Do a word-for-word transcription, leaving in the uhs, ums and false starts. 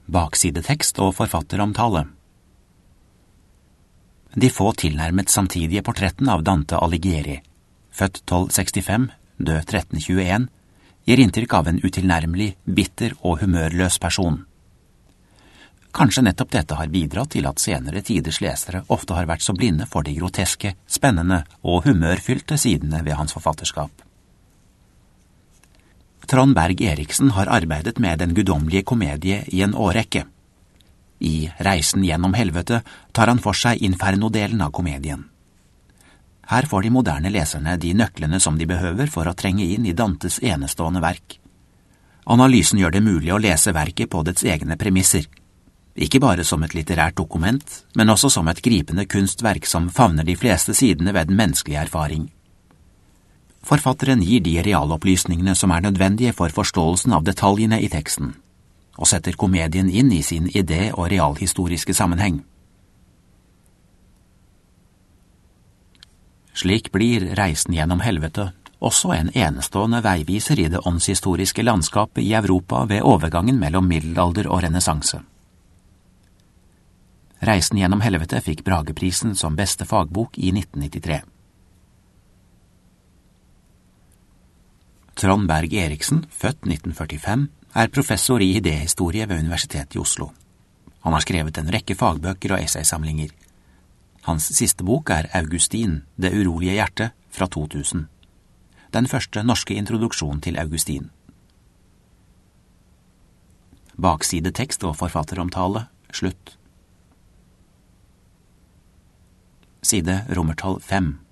Baksidetekst og forfatteromtale. De få tilnærmet samtidige portrettene av Dante Alighieri, født tolv sekstifem, død tretten tjueen, gir inntrykk av en utilnærmelig, bitter og humørløs person. Kanskje nettopp dette har bidratt til at senere tiders lesere ofte har vært så blinde for de groteske, spennende og humørfylte sidene ved hans forfatterskap. Trond Berg Eriksen har arbeidet med Den guddommelige komedie i en årrekke. I Reisen gjennom helvete tar han for seg Inferno-delen av komedien. Her får de moderne leserne de nøklene som de behøver for å trenge inn i Dantes enestående verk. Analysen gjør det mulig å lese verket på dets egne premisser, ikke bare som et litterært dokument, men også som et gripende kunstverk som favner de fleste sidene ved den menneskelige erfaring. Forfatteren gir de realopplysningene som er nødvendige for forståelsen av detaljene i teksten, og setter komedien inn i sin idé- og realhistoriske sammenheng. Slik blir Reisen gjennom helvete også en enestående veiviser i det åndshistoriske landskapet i Europa ved overgangen mellom middelalder og renessanse. Reisen gjennom helvete fikk Brageprisen som beste fagbok i nitten nittitre. Trond Berg Eriksen, født nitten førtifem, er professor i idéhistorie ved Universitetet i Oslo. Han har skrevet en rekke fagbøker og essaysamlinger. Hans siste bok er Augustin, det urolige hjerte, fra to tusen. Den første norske introduksjon til Augustin. Baksidetekst og forfatteromtale, slutt. Side romertall fem.